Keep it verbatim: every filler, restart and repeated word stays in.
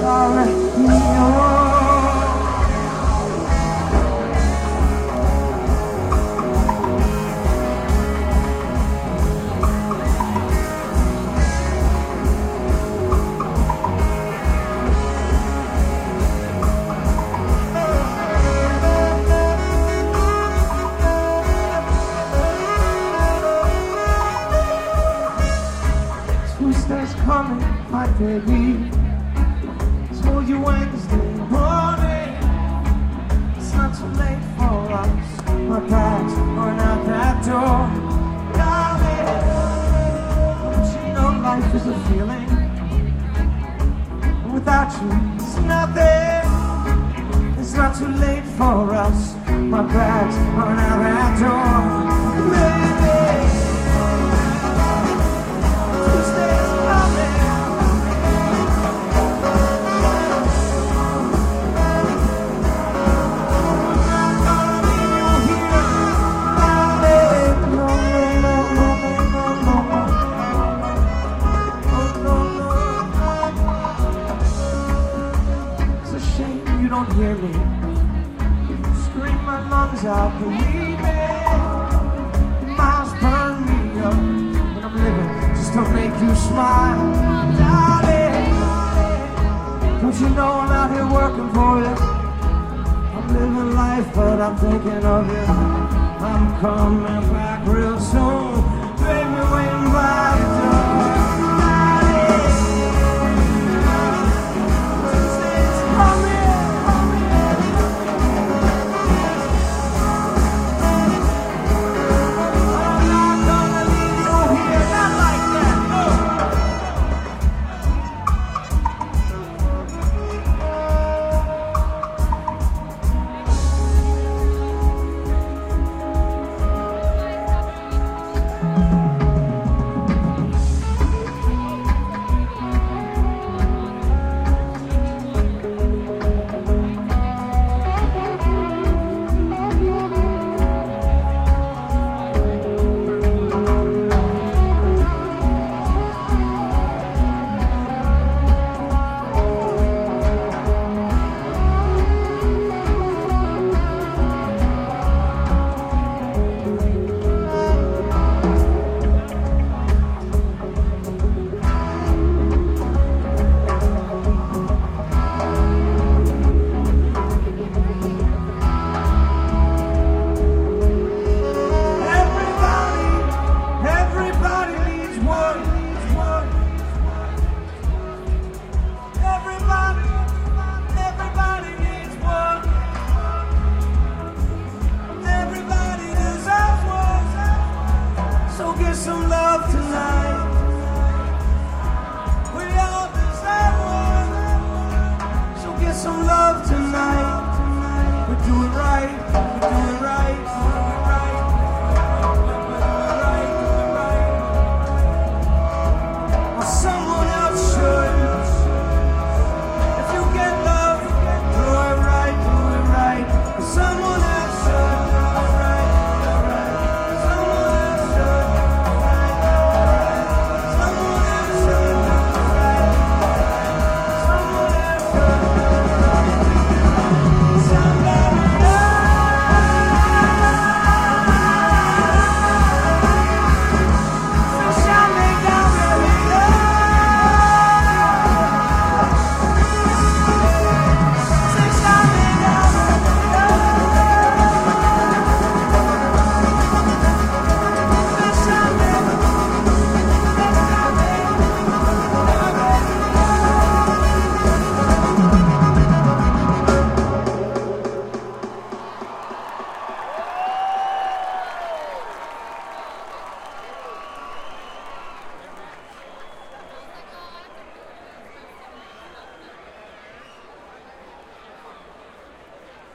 carry me on. Tuesday's coming, my baby. Told you Wednesday morning. It's not too late for us. My bags are out that door. Darling, don't you know life is a feeling? Without you, it's nothing. It's not too late for us. My bags are out that door. Baby, you don't hear me scream my lungs out, believe me. Miles burn me up when I'm living just to make you smile. Darling, don't you know I'm out here working for you? I'm living life, but I'm thinking of you. I'm coming back real soon, baby, waiting by